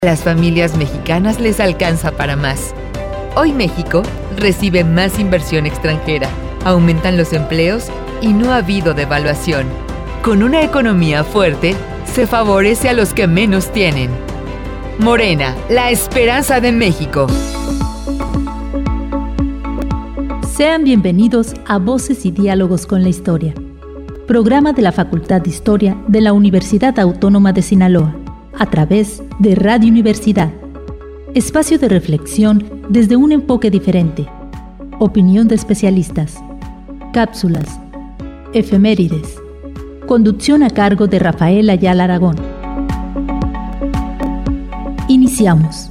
A las familias mexicanas les alcanza para más. Hoy México recibe más inversión extranjera, aumentan los empleos y no ha habido devaluación. Con una economía fuerte, se favorece a los que menos tienen. Morena, la esperanza de México. Sean bienvenidos a Voces y Diálogos con la Historia, programa de la Facultad de Historia de la Universidad Autónoma de Sinaloa, a través de Radio Universidad. Espacio de reflexión desde un enfoque diferente. Opinión de especialistas. Cápsulas. Efemérides. Conducción a cargo de Rafael Ayala Aragón. Iniciamos.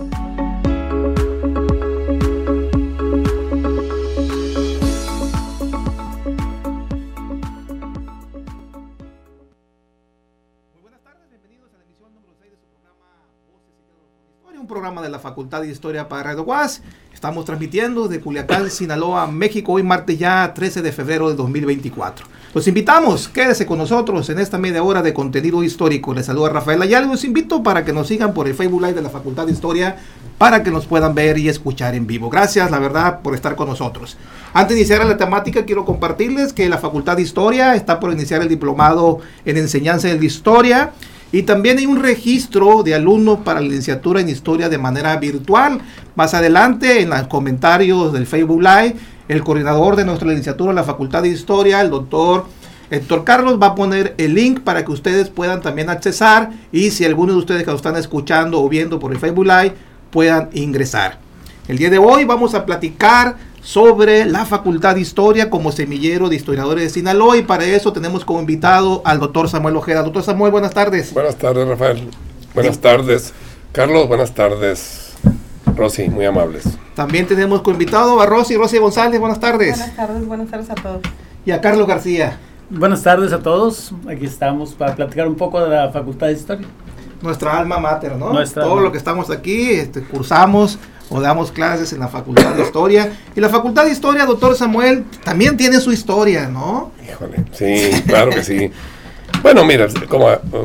Un programa de la Facultad de Historia para Radio UAS. Estamos transmitiendo de Culiacán, Sinaloa, México, hoy martes ya 13 de febrero de 2024. Los invitamos, quédese con nosotros en esta media hora de contenido histórico. Les saluda Rafael Ayala y los invito para que nos sigan por el Facebook Live de la Facultad de Historia para que nos puedan ver y escuchar en vivo. Gracias, la verdad, por estar con nosotros. Antes de iniciar la temática, quiero compartirles que la Facultad de Historia está por iniciar el diplomado en enseñanza de la historia. Y también hay un registro de alumnos para la licenciatura en Historia de manera virtual. Más adelante, en los comentarios del Facebook Live, el coordinador de nuestra licenciatura en la Facultad de Historia, el doctor Héctor Carlos, va a poner el link para que ustedes puedan también accesar. Y si alguno de ustedes que lo están escuchando o viendo por el Facebook Live, puedan ingresar. El día de hoy vamos a platicar sobre la Facultad de Historia como semillero de historiadores de Sinaloa, y para eso tenemos como invitado al doctor Samuel Ojeda. Doctor Samuel, buenas tardes. Buenas tardes, Rafael. Buenas tardes, Carlos. Buenas tardes, Rosy, muy amables. También tenemos como invitado a Rosy González. Buenas tardes. Buenas tardes a todos. Y a Carlos García. Buenas tardes a todos. Aquí estamos para platicar un poco de la Facultad de Historia. Nuestra alma mater, ¿no? Nuestra Todo alma. lo que estamos aquí, cursamos o damos clases en la Facultad de Historia. Y la Facultad de Historia, doctor Samuel, también tiene su historia, ¿no? Híjole, sí, claro que sí. Bueno, mira, como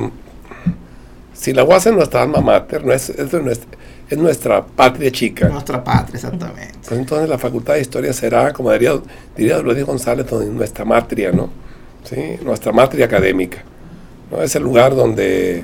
si la UAS es nuestra alma mater, es nuestra patria chica. Nuestra patria, exactamente. Pues entonces la Facultad de Historia será, como diría Luis González, nuestra matria, ¿no? Sí, nuestra matria académica, ¿no? Es el lugar donde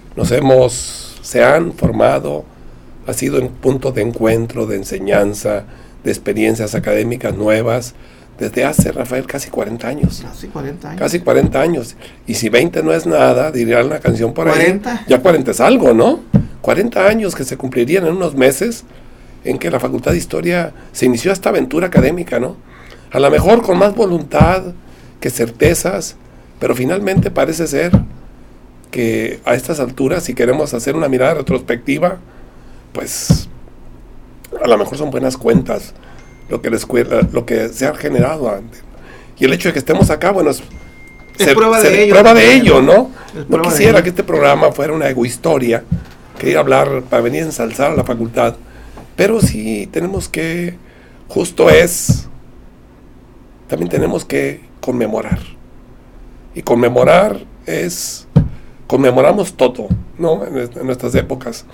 se han formado, ha sido un punto de encuentro, de enseñanza, de experiencias académicas nuevas, desde hace, Rafael, casi 40 años. Casi 40 años. Casi 40 años. Y si 20 no es nada, diría la canción por 40. ahí, ya 40 es algo, ¿no? 40 años que se cumplirían en unos meses en que la Facultad de Historia se inició esta aventura académica, ¿no? A lo mejor con más voluntad que certezas, pero finalmente parece ser que a estas alturas, si queremos hacer una mirada retrospectiva, pues a lo mejor son buenas cuentas lo que se ha generado antes. Y el hecho de que estemos acá, bueno, es prueba de ello, ¿no? No quisiera que este programa fuera una egohistoria, quería hablar para venir a ensalzar a la facultad, pero sí tenemos que, también tenemos que conmemorar. Y conmemoramos todo, ¿no? En nuestras épocas.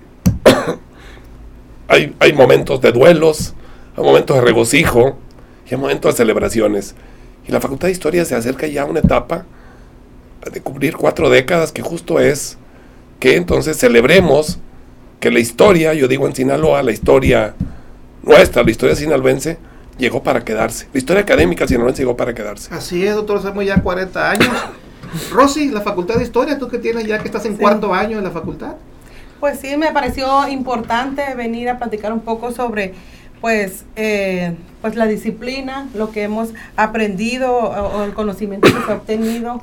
Hay momentos de duelos, hay momentos de regocijo y hay momentos de celebraciones. Y la Facultad de Historia se acerca ya a una etapa de cubrir 4 décadas, que justo es que entonces celebremos que la historia, yo digo en Sinaloa, la historia nuestra, la historia sinaloense, llegó para quedarse. La historia académica sinaloense llegó para quedarse. Así es, doctor Samuel, ya 40 años. Rosy, la Facultad de Historia, tú que tienes ya que estás en cuarto año en la facultad. Pues sí, me pareció importante venir a platicar un poco sobre pues la disciplina, lo que hemos aprendido o el conocimiento que se ha obtenido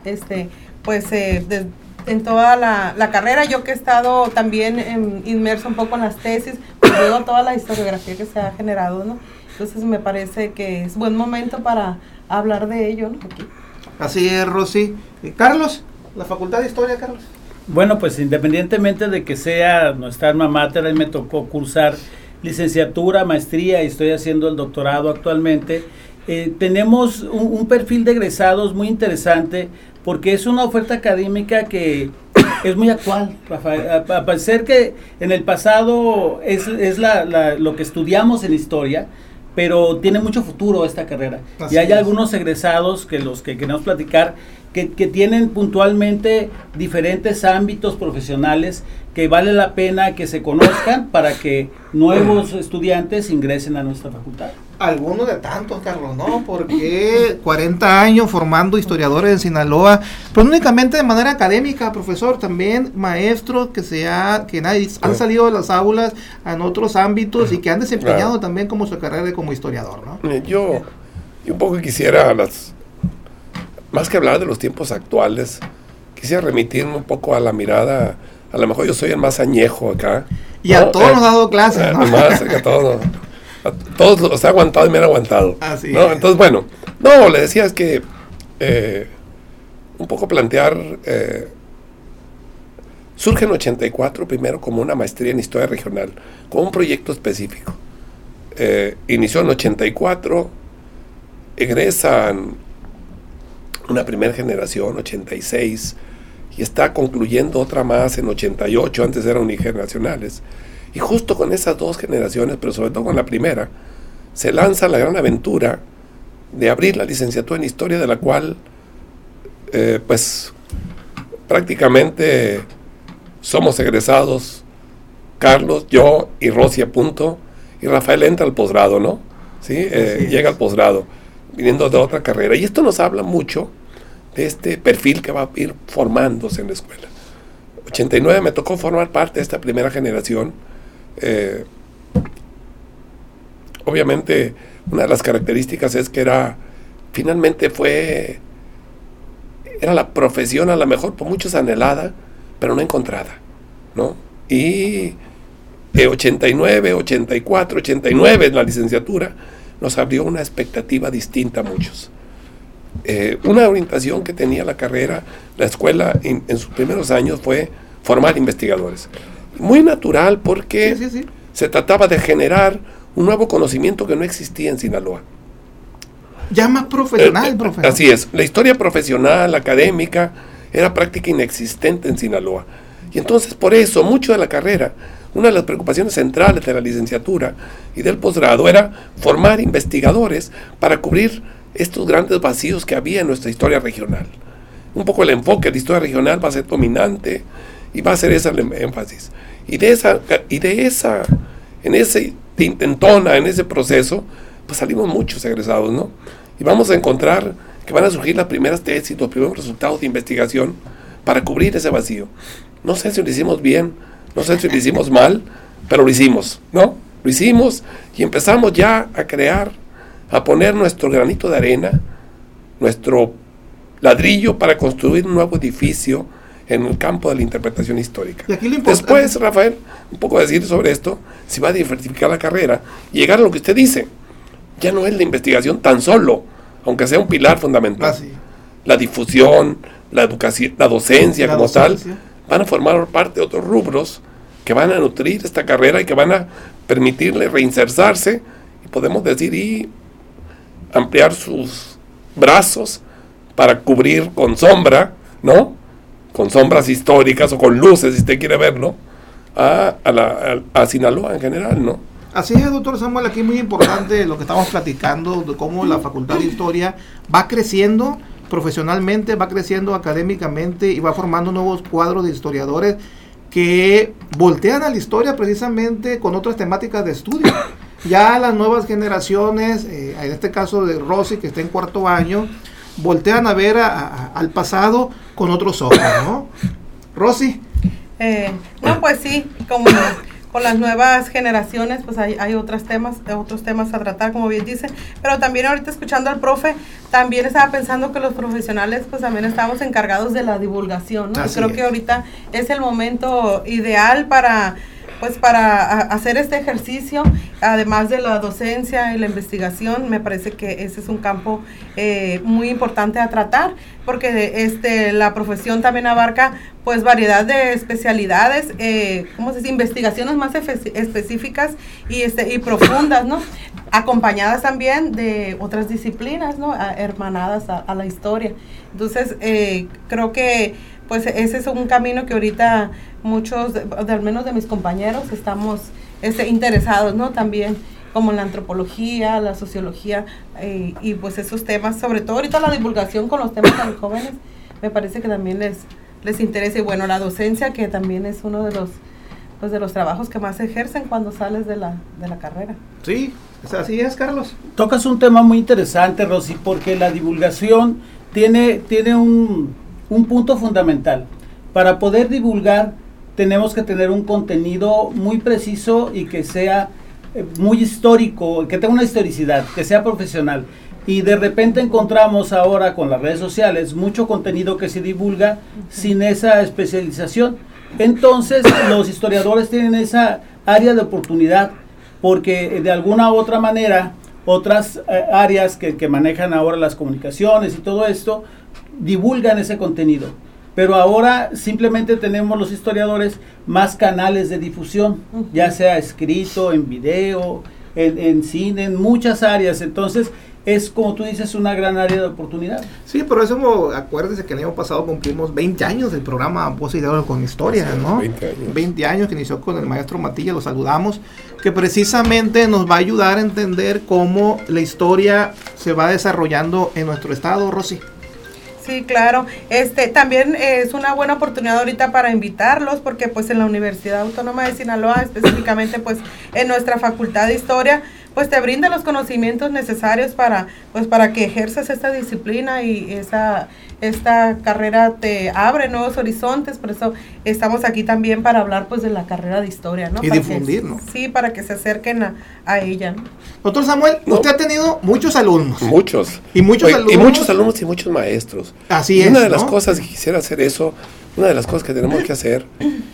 en toda la carrera. Yo que he estado también inmerso un poco en las tesis, pues veo toda la historiografía que se ha generado, ¿no? Entonces me parece que es buen momento para hablar de ello, ¿no? Aquí. Así es, Rosy. Carlos, la Facultad de Historia, Carlos. Bueno, pues independientemente de que sea nuestra alma mater, a mí me tocó cursar licenciatura, maestría y estoy haciendo el doctorado actualmente. Tenemos un perfil de egresados muy interesante porque es una oferta académica que es muy actual, Rafael. A parecer que en el pasado es lo que estudiamos en historia, pero tiene mucho futuro esta carrera. Así y hay es. algunos egresados que los que queremos platicar que tienen puntualmente diferentes ámbitos profesionales que vale la pena que se conozcan para que nuevos estudiantes ingresen a nuestra facultad. Algunos de tantos, Carlos, ¿no? Porque 40 años formando historiadores en Sinaloa, pero no únicamente de manera académica, profesor, también maestros que han salido de las aulas en otros ámbitos y que han desempeñado también como su carrera como historiador, ¿no? Yo un poco quisiera, más que hablar de los tiempos actuales, quisiera remitirme un poco a la mirada. A lo mejor yo soy el más añejo acá. Y a todos nos ha dado clases, ¿no? Más que a todos. A todos los he aguantado y me han aguantado. Así ¿no? es. Entonces, bueno, le decía es que un poco plantear, surge en 84 primero como una maestría en historia regional, como un proyecto específico. Inició en 84, egresan una primera generación, 86, y está concluyendo otra más en 88, antes eran unigeneracionales. Y justo con esas dos generaciones, pero sobre todo con la primera, se lanza la gran aventura de abrir la licenciatura en historia, de la cual, pues, prácticamente somos egresados, Carlos, yo y Rosy a punto, y Rafael entra al posgrado, ¿no? ¿Sí? Llega al posgrado, viniendo de otra carrera. Y esto nos habla mucho de este perfil que va a ir formándose en la escuela. 89 me tocó formar parte de esta primera generación. Obviamente una de las características es que era la profesión a lo mejor por muchos anhelada, pero no encontrada, ¿no? Y 89, 84, 89 en la licenciatura nos abrió una expectativa distinta a muchos. Una orientación que tenía la carrera, la escuela en sus primeros años fue formar investigadores. Muy natural porque se trataba de generar un nuevo conocimiento que no existía en Sinaloa. Ya más profesional, profesor. Así es, la historia profesional, académica, era práctica inexistente en Sinaloa. Y entonces por eso, mucho de la carrera, una de las preocupaciones centrales de la licenciatura y del posgrado era formar investigadores para cubrir estos grandes vacíos que había en nuestra historia regional. Un poco el enfoque de la historia regional va a ser dominante y va a ser ese el énfasis. En ese intentona, en ese proceso, pues salimos muchos egresados, ¿no? Y vamos a encontrar que van a surgir las primeras tesis, los primeros resultados de investigación para cubrir ese vacío. No sé si lo hicimos bien, no sé si lo hicimos mal, pero lo hicimos, ¿no? Lo hicimos y empezamos ya a crear, a poner nuestro granito de arena, nuestro ladrillo para construir un nuevo edificio en el campo de la interpretación histórica. Y aquí Después, Rafael, un poco decir sobre esto, si va a diversificar la carrera y llegar a lo que usted dice. Ya no es la investigación tan solo, aunque sea un pilar fundamental. La difusión, la educación, la docencia como tal, van a formar parte de otros rubros que van a nutrir esta carrera y que van a permitirle reinsertarse, y podemos decir, y ampliar sus brazos para cubrir con sombra, ¿no? Con sombras históricas o con luces, si usted quiere verlo, a Sinaloa en general, ¿no? Así es, doctor Samuel, aquí muy importante lo que estamos platicando, de cómo la Facultad de Historia va creciendo profesionalmente, va creciendo académicamente y va formando nuevos cuadros de historiadores que voltean a la historia precisamente con otras temáticas de estudio. Ya las nuevas generaciones, en este caso de Rosy, que está en cuarto año, voltean a ver al pasado con otros ojos, ¿no? Rosy. No, pues sí, como con las nuevas generaciones, pues hay otros temas a tratar, como bien dice, pero también ahorita escuchando al profe, también estaba pensando que los profesionales, pues también estamos encargados de la divulgación, ¿no? Creo que ahorita es el momento ideal para hacer este ejercicio, además de la docencia y la investigación. Me parece que ese es un campo muy importante a tratar, porque la profesión también abarca pues variedad de especialidades, investigaciones más específicas y profundas, ¿no? Acompañadas también de otras disciplinas, ¿no? Hermanadas a la historia. Entonces, creo que pues ese es un camino que ahorita muchos, al menos de mis compañeros, estamos interesados, ¿no? También como la antropología, la sociología y pues esos temas, sobre todo ahorita la divulgación con los temas tan jóvenes, me parece que también les interesa. Y bueno, la docencia, que también es uno de los trabajos que más ejercen cuando sales de la carrera. Sí, así es, Carlos. Tocas un tema muy interesante, Rosy, porque la divulgación tiene un punto fundamental. Para poder divulgar tenemos que tener un contenido muy preciso y que sea muy histórico, que tenga una historicidad, que sea profesional. Y de repente encontramos ahora con las redes sociales mucho contenido que se divulga sin esa especialización. Entonces los historiadores tienen esa área de oportunidad, porque de alguna u otra manera otras áreas que manejan ahora las comunicaciones y todo esto divulgan ese contenido. Pero ahora simplemente tenemos los historiadores más canales de difusión, ya sea escrito, en video, en cine, en muchas áreas. Entonces es, como tú dices, una gran área de oportunidad. Sí, por eso acuérdense que el año pasado cumplimos 20 años del programa Voces y Diálogos con Historia, ¿no? 20 años que inició con el maestro Matilla, lo saludamos, que precisamente nos va a ayudar a entender cómo la historia se va desarrollando en nuestro estado, Rosy. Sí, claro. También es una buena oportunidad ahorita para invitarlos, porque pues en la Universidad Autónoma de Sinaloa, específicamente pues en nuestra Facultad de Historia, pues te brinda los conocimientos necesarios para que ejerzas esta disciplina, y esta carrera te abre nuevos horizontes. Por eso estamos aquí también para hablar pues de la carrera de historia, ¿no? Y para difundir, ¿no? Sí, para que se acerquen a ella, ¿no? Doctor Samuel, usted ha tenido muchos alumnos. Muchos. Y muchos alumnos. Y muchos alumnos y muchos maestros. Así es, una de las cosas que quisiera hacer eso, una de las cosas que tenemos que hacer,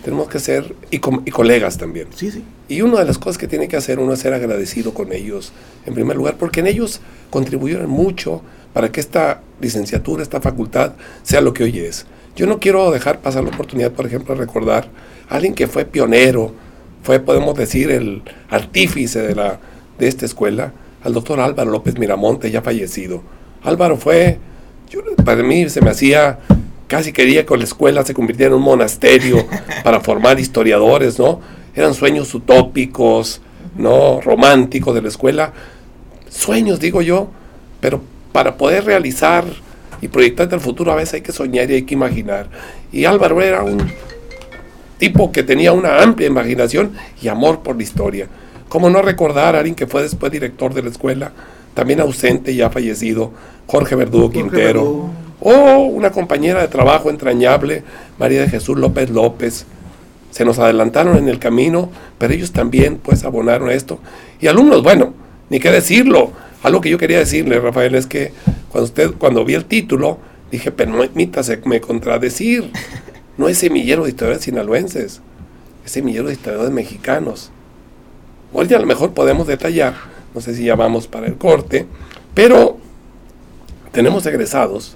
y colegas también. Sí, sí. Y una de las cosas que tiene que hacer uno es ser agradecido con ellos, en primer lugar, porque en ellos contribuyeron mucho para que esta licenciatura, esta facultad, sea lo que hoy es. Yo no quiero dejar pasar la oportunidad, por ejemplo, de recordar a alguien que fue pionero, podemos decir, el artífice de esta escuela, al doctor Álvaro López Miramonte, ya fallecido. Álvaro para mí se me hacía, casi quería que la escuela se convirtiera en un monasterio para formar historiadores, ¿no? Eran sueños utópicos, ¿no? Románticos de la escuela. Sueños, digo yo, pero para poder realizar y proyectar el futuro a veces hay que soñar y hay que imaginar. Y Álvaro era un tipo que tenía una amplia imaginación y amor por la historia. ¿Cómo no recordar a alguien que fue después director de la escuela, también ausente, ya fallecido, Jorge Verdugo Quintero? O una compañera de trabajo entrañable, María de Jesús López López. Se nos adelantaron en el camino, pero ellos también pues abonaron esto. Y alumnos, bueno, ni qué decirlo. Algo que yo quería decirle, Rafael, es que cuando vi el título, dije, permítase me contradecir. No es semillero de historiadores sinaloenses, es semillero de historiadores mexicanos. Hoy a lo mejor podemos detallar, no sé si ya vamos para el corte, pero tenemos egresados.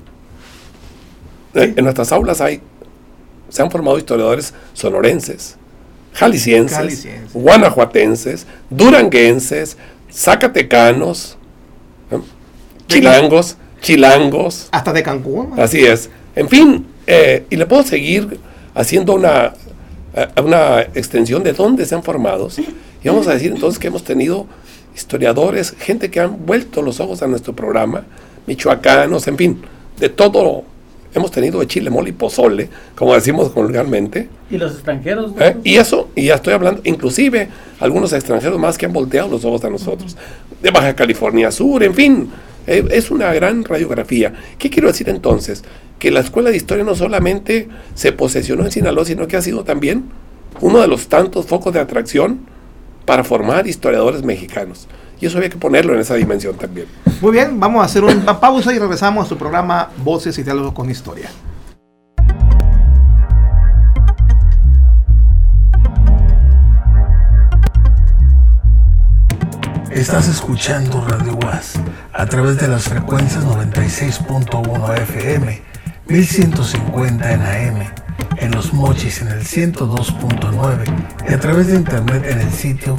En nuestras aulas se han formado historiadores sonorenses, jaliscienses, guanajuatenses, duranguenses, zacatecanos, ¿no? chilangos. Hasta de Cancún, ¿no? Así es. En fin, y le puedo seguir haciendo una extensión de dónde se han formado. Y vamos a decir entonces que hemos tenido historiadores, gente que han vuelto los ojos a nuestro programa, michoacanos, en fin, de todo. Hemos tenido de chile, mole y pozole, como decimos vulgarmente. Y los extranjeros, ¿no? Y ya estoy hablando, inclusive algunos extranjeros más que han volteado los ojos a nosotros, de Baja California Sur, en fin, es una gran radiografía. ¿Qué quiero decir entonces? Que la Escuela de Historia no solamente se posesionó en Sinaloa, sino que ha sido también uno de los tantos focos de atracción para formar historiadores mexicanos. Y eso había que ponerlo en esa dimensión también. Muy bien, vamos a hacer una pausa y regresamos a su programa Voces y Diálogos con Historia. Estás escuchando Radio UAS a través de las frecuencias 96.1 FM, 1150 en AM, en Los Mochis en el 102.9 y a través de internet en el sitio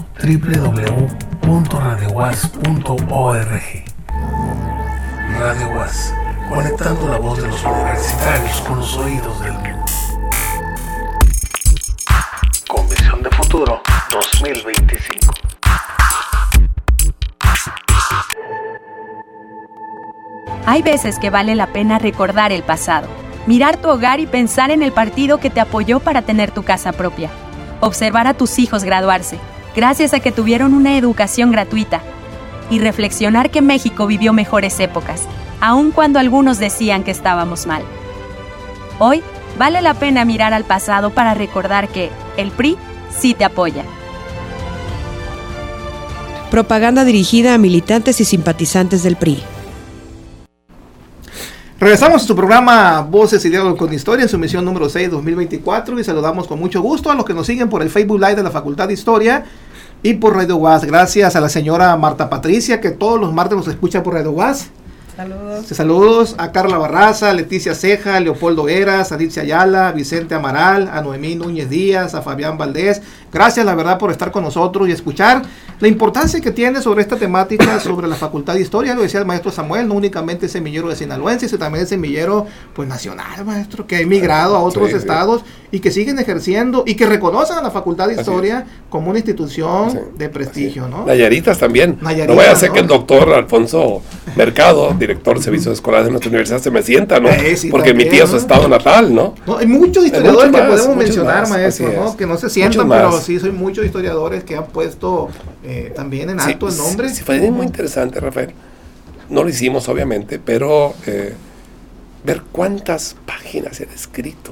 www.radiouas.org. Radio UAS, conectando la voz de los universitarios con los oídos del mundo. futuro 2025. Hay veces que vale la pena recordar el pasado, mirar tu hogar y pensar en el partido que te apoyó para tener tu casa propia. Observar a tus hijos graduarse, gracias a que tuvieron una educación gratuita. Y reflexionar que México vivió mejores épocas, aun cuando algunos decían que estábamos mal. Hoy, vale la pena mirar al pasado para recordar que el PRI sí te apoya. Propaganda dirigida a militantes y simpatizantes del PRI. Regresamos a su programa Voces y Diálogos con Historia en su emisión número 6 2024 y saludamos con mucho gusto a los que nos siguen por el Facebook Live de la Facultad de Historia y por Radio UAS. Gracias a la señora Marta Patricia que todos los martes nos escucha por Radio UAS. Saludos. Saludos a Carla Barraza, Leticia Ceja, Leopoldo Eras, a Ditzia Ayala, Vicente Amaral, a Noemí Núñez Díaz, a Fabián Valdés. Gracias, la verdad, por estar con nosotros y escuchar la importancia que tiene sobre esta temática, sobre la Facultad de Historia. Lo decía el maestro Samuel, no únicamente semillero de sinaloenses, sino también el semillero pues nacional, maestro, que ha emigrado a otros estados y que siguen ejerciendo y que reconocen a la Facultad de Historia como una institución de prestigio, ¿no? Nayaritas también. No vaya a ser que el doctor Alfonso Mercado, director de servicios escolares de nuestra universidad, se me sienta, ¿no? Sí, porque también, mi tía es su estado natal, ¿no? Hay muchos historiadores que podemos mencionar, más, maestro, ¿no? Que no se sientan, pero sí, soy muchos historiadores que han puesto también en alto el nombre. Sí, fue muy interesante, Rafael. No lo hicimos, obviamente, pero ver cuántas páginas se ha escrito.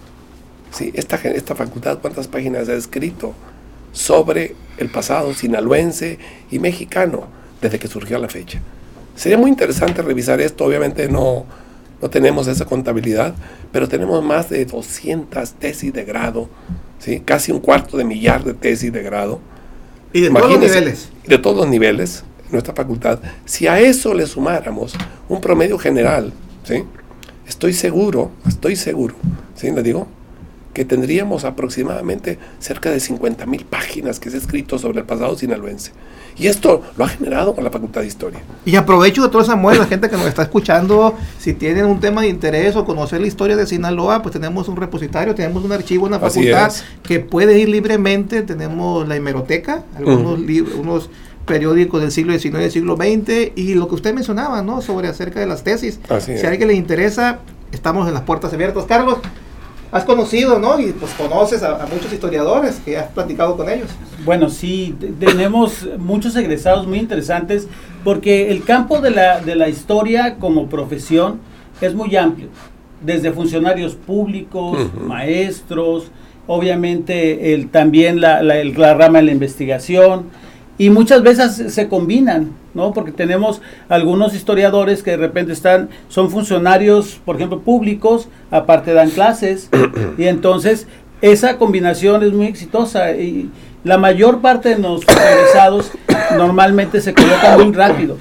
Sí, esta facultad, cuántas páginas ha escrito sobre el pasado sinaloense y mexicano desde que surgió a la fecha. Sería muy interesante revisar esto. Obviamente no tenemos esa contabilidad, pero tenemos más de 200 tesis de grado, ¿sí? Casi 250,000 de tesis de grado. Y de todos los niveles. De todos los niveles, nuestra facultad. Si a eso le sumáramos un promedio general, ¿sí? Estoy seguro, ¿sí? Le digo, que tendríamos aproximadamente cerca de 50,000 páginas que se ha escrito sobre el pasado sinaloense. Y esto lo ha generado con la Facultad de Historia. Y aprovecho, doctor Samuel, la gente que nos está escuchando, si tienen un tema de interés o conocer la historia de Sinaloa, pues tenemos un repositorio, tenemos un archivo en la facultad que puede ir libremente. Tenemos la hemeroteca, algunos libros, unos periódicos del siglo XIX y del siglo XX, y lo que usted mencionaba, ¿no? Sobre acerca de las tesis. Si a alguien le interesa, estamos en las puertas abiertas. Carlos, has conocido, ¿no? Y pues conoces a muchos historiadores que has platicado con ellos. Bueno, sí, tenemos muchos egresados muy interesantes porque el campo de la historia como profesión es muy amplio. Desde funcionarios públicos, maestros, obviamente también la rama de la investigación. Y muchas veces se combinan, ¿no? Porque tenemos algunos historiadores que de repente son funcionarios, por ejemplo, públicos, aparte dan clases, y entonces esa combinación es muy exitosa, y la mayor parte de los egresados normalmente se colocan muy rápido.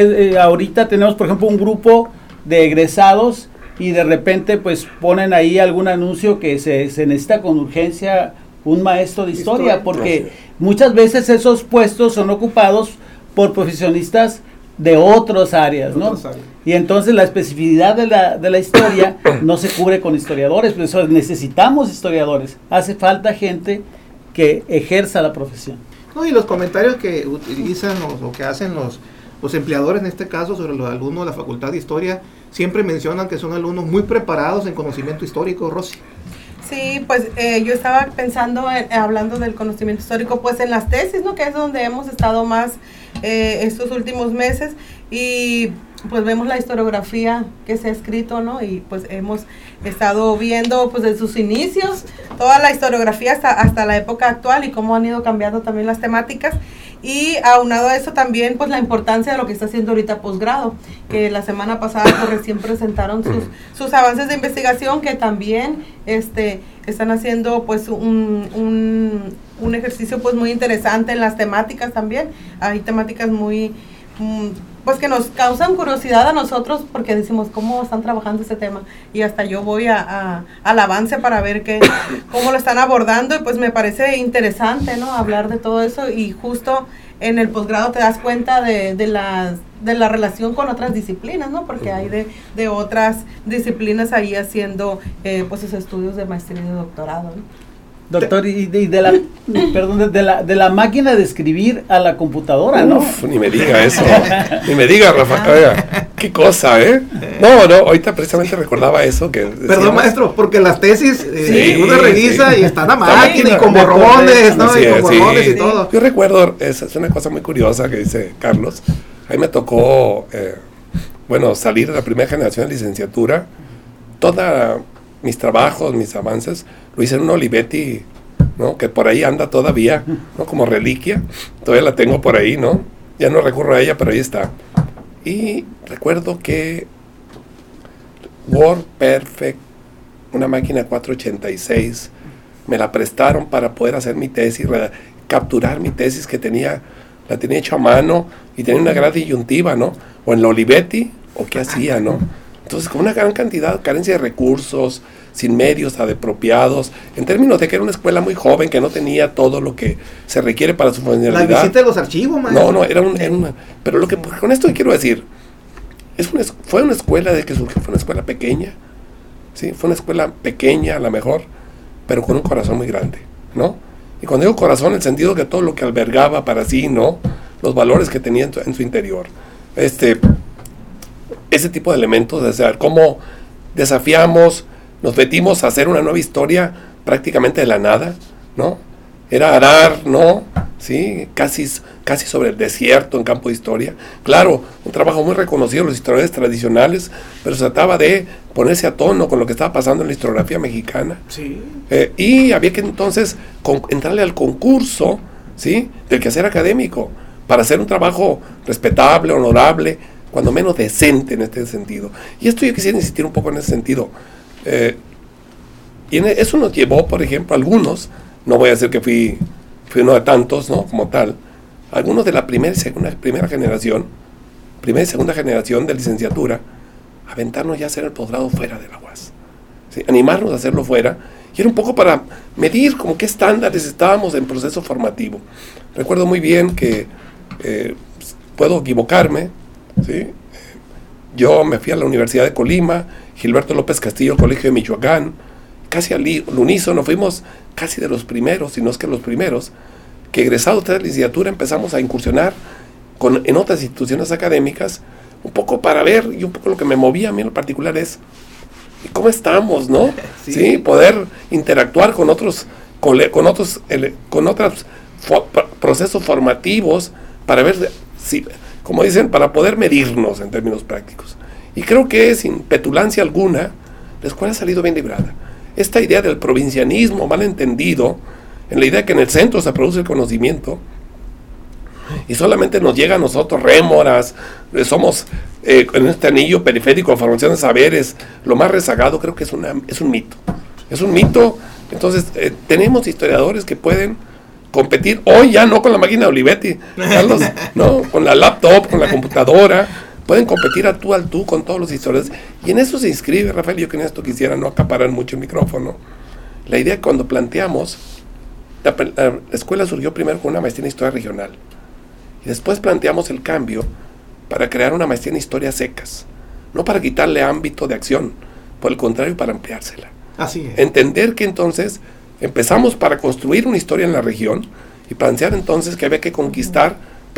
Ahorita tenemos, por ejemplo, un grupo de egresados, y de repente pues ponen ahí algún anuncio que se necesita con urgencia un maestro de historia, porque muchas veces esos puestos son ocupados por profesionistas de otras áreas, ¿no? Y entonces la especificidad de la historia no se cubre con historiadores, por eso necesitamos historiadores, hace falta gente que ejerza la profesión. No, y los comentarios que utilizan o que hacen los empleadores, en este caso, sobre los alumnos de la Facultad de Historia, siempre mencionan que son alumnos muy preparados en conocimiento histórico, Rosy. Sí, pues yo estaba pensando, hablando del conocimiento histórico, pues en las tesis, ¿no? Que es donde hemos estado más estos últimos meses, y pues vemos la historiografía que se ha escrito, ¿no? Y pues hemos estado viendo pues desde sus inicios toda la historiografía hasta la época actual y cómo han ido cambiando también las temáticas. Y aunado a eso también pues la importancia de lo que está haciendo ahorita posgrado, que la semana pasada pues recién presentaron sus avances de investigación, que también están haciendo pues un ejercicio pues muy interesante en las temáticas también. Hay temáticas muy pues que nos causan curiosidad a nosotros, porque decimos cómo están trabajando este tema, y hasta yo voy al avance para ver cómo lo están abordando, y pues me parece interesante, ¿no? Hablar de todo eso, y justo en el posgrado te das cuenta de la relación con otras disciplinas, ¿no? Porque hay de otras disciplinas ahí haciendo pues sus estudios de maestría y de doctorado, ¿no? Doctor, y de la máquina de escribir a la computadora, ¿no? Uf, ni me diga eso. Ni me diga, Rafa. Oiga, qué cosa, ¿eh? No, ahorita precisamente recordaba eso que decíamos. Perdón, maestro, porque las tesis uno revisa y están a máquina y con borrones, ¿no? Así Y con es, borrones sí. y todo. Yo recuerdo, es una cosa muy curiosa que dice Carlos. A mí me tocó, salir de la primera generación de licenciatura. Todos mis trabajos, mis avances, lo hice en un Olivetti, ¿no? Que por ahí anda todavía, ¿no? Como reliquia. Todavía la tengo por ahí, ¿no? Ya no recurro a ella, pero ahí está. Y recuerdo que WordPerfect, una máquina 486, me la prestaron para poder hacer mi tesis, capturar mi tesis que la tenía hecha a mano y tenía una gran disyuntiva, ¿no? O en la Olivetti, o qué hacía, ¿no? Entonces, con una gran cantidad, carencia de recursos, sin medios apropiados, en términos de que era una escuela muy joven, que no tenía todo lo que se requiere para su funcionalidad. La visita de los archivos, maestro. No, era una... Pero con esto quiero decir, fue una escuela de que surgió, fue una escuela pequeña, ¿sí? Fue una escuela pequeña, a lo mejor, pero con un corazón muy grande, ¿no? Y cuando digo corazón, el sentido que todo lo que albergaba para sí, ¿no? Los valores que tenía en su interior. Ese tipo de elementos, o sea, cómo desafiamos, nos metimos a hacer una nueva historia prácticamente de la nada, ¿no? Era arar, ¿no? Sí, casi sobre el desierto en campo de historia. Claro, un trabajo muy reconocido de los historiadores tradicionales, pero se trataba de ponerse a tono con lo que estaba pasando en la historiografía mexicana. Sí. Y había que entonces entrarle al concurso, ¿sí? Del quehacer académico, para hacer un trabajo respetable, honorable, cuando menos decente en este sentido. Y esto yo quisiera insistir un poco en ese sentido. Y eso nos llevó, por ejemplo, algunos, no voy a decir que fui uno de tantos, ¿no? Como tal, algunos de la primera y segunda generación de licenciatura, aventarnos ya a hacer el posgrado fuera de la UAS, ¿sí? Animarnos a hacerlo fuera, y era un poco para medir como qué estándares estábamos en proceso formativo. Recuerdo muy bien que, puedo equivocarme, ¿sí? Yo me fui a la Universidad de Colima, Gilberto López Castillo, Colegio de Michoacán, casi al unísono, fuimos casi de los primeros, si no es que los primeros, que egresados de la licenciatura empezamos a incursionar en otras instituciones académicas, un poco para ver, y un poco lo que me movía a mí en lo particular es, ¿cómo estamos, no? Sí, poder interactuar con otros procesos formativos, para ver si, como dicen, para poder medirnos en términos prácticos. Y creo que sin petulancia alguna, la escuela ha salido bien librada. Esta idea del provincianismo mal entendido, en la idea que en el centro se produce el conocimiento, y solamente nos llega a nosotros rémoras, somos en este anillo periférico de formación de saberes, lo más rezagado, creo que es un mito. Es un mito. Entonces, tenemos historiadores que pueden competir hoy ya no con la máquina de Olivetti, Carlos, no, con la laptop, con la computadora, pueden competir al tú con todos los historiadores, y en eso se inscribe, Rafael. Yo que en esto quisiera no acaparar mucho el micrófono. La idea que cuando planteamos, la escuela surgió primero con una maestría en historia regional, y después planteamos el cambio para crear una maestría en historias secas, no para quitarle ámbito de acción, por el contrario, para ampliársela. Así es. Entender que entonces empezamos para construir una historia en la región y plantear entonces que había que conquistar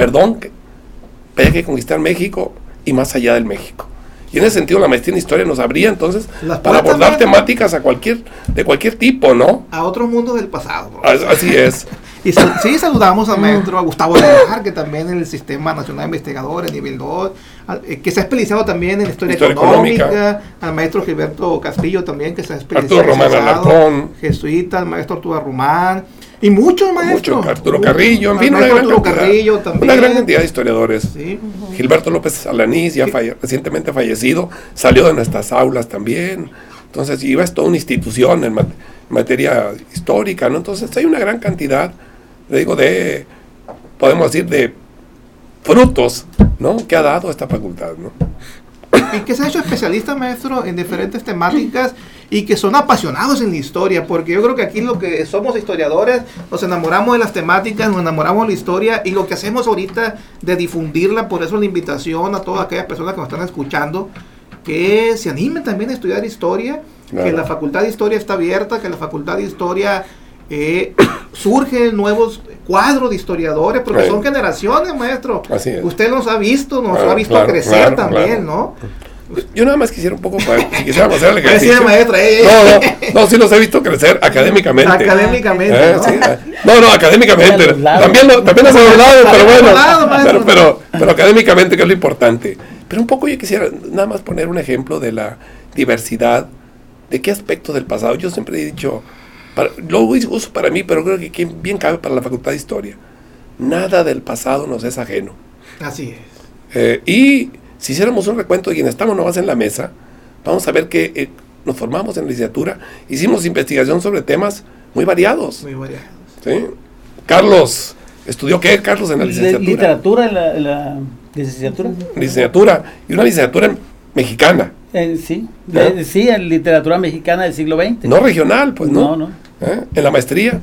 México y más allá del México. Y en ese sentido la maestría en historia nos abría entonces para abordar temáticas de cualquier tipo, ¿no? A otro mundo del pasado. Así es. Y sí, saludamos al maestro a Gustavo Lejar, que también en el Sistema Nacional de Investigadores, nivel 2, que se ha especializado también en historia económica, al maestro Gilberto Castillo también, que se ha especializado Arturo Román Alarcón, jesuita, al maestro Arturo Román, y muchos maestros. Arturo Carrillo, en fin, una gran cantidad de historiadores. Sí. Gilberto López Alanís, ya recientemente fallecido, salió de nuestras aulas también. Entonces, iba es toda una institución en materia histórica, ¿no? Entonces, hay una gran cantidad, podemos decir, de frutos, ¿no? Que ha dado esta facultad, ¿no? Y que se ha hecho especialista, maestro, en diferentes temáticas y que son apasionados en la historia, porque yo creo que aquí lo que somos historiadores, nos enamoramos de las temáticas, nos enamoramos de la historia, y lo que hacemos ahorita de difundirla, por eso la invitación a todas aquellas personas que nos están escuchando, que se animen también a estudiar historia, claro. Que la Facultad de Historia está abierta, que la Facultad de Historia surgen nuevos cuadros de historiadores, porque son generaciones, maestro. Así es. Usted nos ha visto, crecer también, ¿no? Yo nada más quisiera un poco, si quisiéramos hacer el ejercicio. Sí, maestra, no, sí los he visto crecer académicamente. Académicamente, ¿no? Sí, no, académicamente. También hacia los lados, pero bueno. Pero académicamente, que es lo importante. Pero un poco yo quisiera nada más poner un ejemplo de la diversidad, de qué aspectos del pasado. Yo siempre he dicho, lo uso para mí, pero creo que bien cabe para la Facultad de Historia. Nada del pasado nos es ajeno. Así es. Y si hiciéramos un recuento de quienes estamos nomás en la mesa, vamos a ver que nos formamos en la licenciatura, hicimos investigación sobre temas muy variados. Muy variados. ¿Sí? Carlos, ¿estudió qué, Carlos, en la licenciatura? Literatura en la licenciatura. Licenciatura, y una licenciatura mexicana. Sí, en literatura mexicana del siglo XX. No regional, pues, ¿no? No. En la maestría.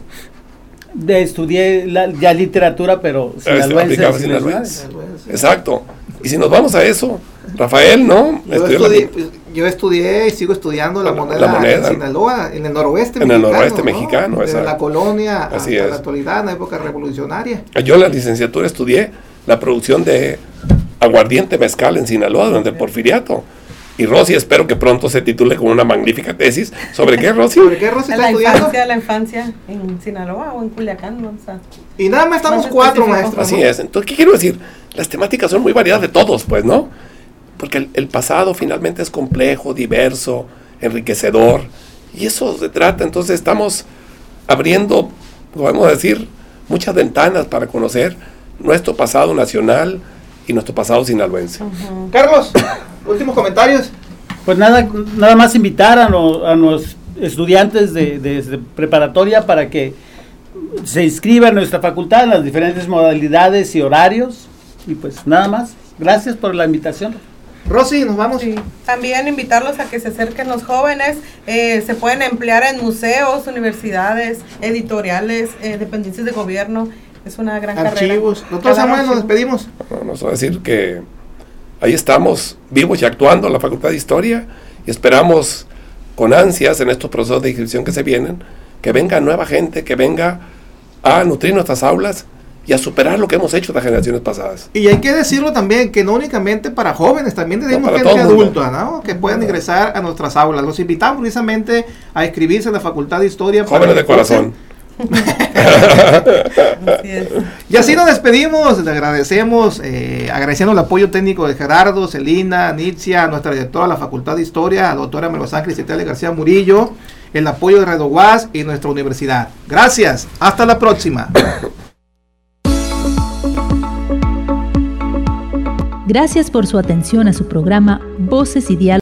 Estudié ya literatura, pero sinaloense. Exacto. Y si nos vamos a eso, Rafael, ¿no? Yo estudié y sigo estudiando la moneda en Sinaloa, en el noroeste mexicano. En el noroeste mexicano, desde la colonia Así hasta la actualidad, en la época revolucionaria. Yo en la licenciatura estudié la producción de aguardiente mezcal en Sinaloa durante el Porfiriato. Y Rosy, espero que pronto se titule con una magnífica tesis. ¿Sobre qué, Rosy? ¿Sobre qué, Rosy, está estudiando? La infancia en Sinaloa o en Culiacán, ¿no? O sea, y nada más estamos 4 maestros. Así es. Entonces, ¿qué quiero decir? Las temáticas son muy variadas de todos, pues, ¿no? Porque el pasado finalmente es complejo, diverso, enriquecedor. Y eso se trata. Entonces, estamos abriendo, podemos decir, muchas ventanas para conocer nuestro pasado nacional y nuestro pasado sinaloense. Carlos, últimos comentarios. Pues nada más invitar a los estudiantes de preparatoria para que se inscriban en nuestra facultad en las diferentes modalidades y horarios. Y pues nada más. Gracias por la invitación. Rosy, nos vamos. Sí. También invitarlos a que se acerquen los jóvenes. Se pueden emplear en museos, universidades, editoriales, dependencias de gobierno. Es una gran archivos. Doctor Samuel, nos despedimos. Nos va a decir que ahí estamos, vivos y actuando en la Facultad de Historia, y esperamos con ansias en estos procesos de inscripción que se vienen, que venga nueva gente, que venga a nutrir nuestras aulas y a superar lo que hemos hecho las generaciones pasadas. Y hay que decirlo también, que no únicamente para jóvenes, también tenemos gente adulta, ¿no? Que pueden ingresar a nuestras aulas. Los invitamos precisamente a inscribirse en la Facultad de Historia. Jóvenes de corazón. Y así nos despedimos. Le agradecemos, agradeciendo el apoyo técnico de Gerardo, Celina, Nitzia, nuestra directora de la Facultad de Historia, la doctora María Ángeles Citale García Murillo, el apoyo de Radio UAS y nuestra universidad. Gracias, hasta la próxima. Gracias por su atención a su programa Voces y Diálogos